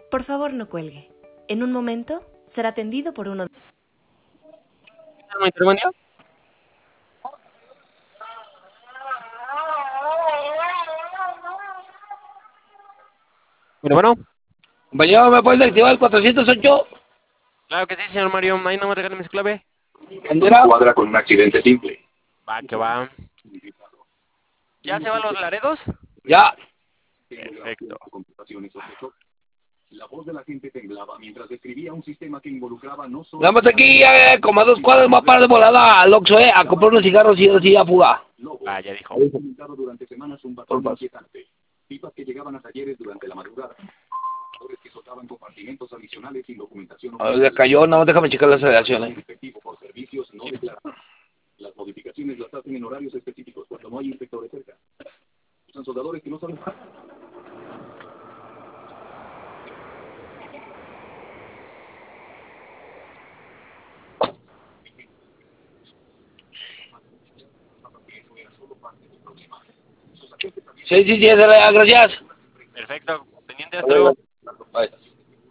Por favor, no cuelgue. En un momento será atendido por uno. ¿Matrimonio? Bueno, Compañero, ¿me puedes activar el 408? claro que sí, señor Mario. Ahí no me regalen su clave. ¿Bandera? Cuadra con un accidente simple. Va, que va. ¿Ya se van los Laredos? Ya. Perfecto. La voz de la gente temblaba mientras describía un sistema que involucraba no solo... Vamos aquí, como a 2 cuadras más para de volada al Oxxo, a comprar unos cigarros y así a fuga. Va, ya dijo. Documentado durante semanas un patrón inquietante. Pipas que llegaban a talleres durante la madrugada. Que soltaban compartimentos adicionales sin documentación. Le cayó, no, déjame checar la aceleración, Efectivo por servicios no declarados. Las modificaciones las hacen en horarios específicos cuando no hay inspectores cerca. Usan soldadores que no saben... Sí, gracias. Perfecto. Pendiente, hasta luego. Bye.